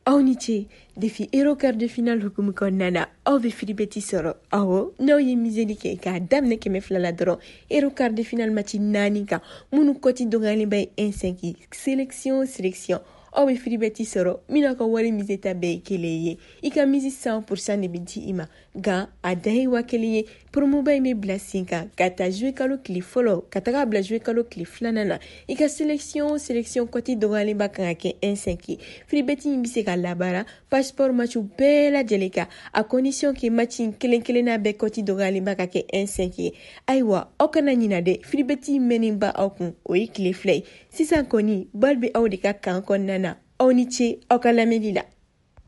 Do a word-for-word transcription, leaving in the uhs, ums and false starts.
aw ni ce defi Euro quart de finale hukumu kɔnɔna na aw bɛ filibeti sɔrɔ awɔ n'aw ye miseli kɛ k'a daminɛ kɛmɛ fila la dɔrɔn Euro quart de finale match naani kan minnu kɔti dɔgɔyalenba ye un cinq sélection o sélection aw bɛ filibeti sɔrɔ minnu ka wari mise ta bɛɛ ye kelen ye i ka misi cent pour cent de bɛ di i ma nka a dan ye wa kelen ye promoba in bɛ bila sen kan ka taa jouer kalo tile fɔlɔ ka taga bila jouer kalo tile filanan na i ka sélection o sélection kɔti dɔgɔyalenba kan ka kɛ un cinq ye filibeti in bɛ se ka labaara passeport match bɛɛ lajɛlen kan a condition que match in kelen kelenna bɛɛ kɔti dɔgɔyalenba ka kɛ un cinq ye ayiwa aw kana ɲina dɛ filibeti mɛnnen ba aw kun o ye tile fila ye sisan kɔni bal bɛ aw de ka kan kɔnɔna na aw ni ce aw ka lamɛnni la